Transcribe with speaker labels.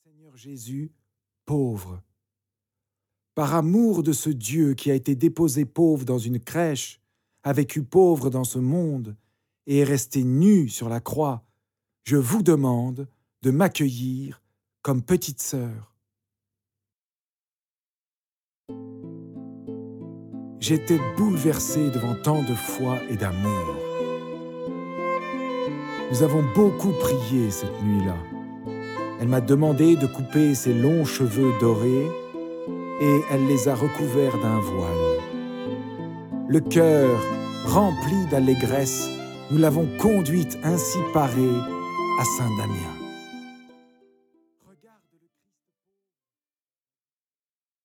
Speaker 1: Seigneur Jésus, pauvre. Par amour de ce Dieu qui a été déposé pauvre dans une crèche, a vécu pauvre dans ce monde et est resté nu sur la croix, je vous demande de m'accueillir comme petite sœur. J'étais bouleversé devant tant de foi et d'amour. Nous avons beaucoup prié cette nuit-là. Elle m'a demandé de couper ses longs cheveux dorés et elle les a recouverts d'un voile. Le cœur rempli d'allégresse, nous l'avons conduite ainsi parée à Saint-Damien.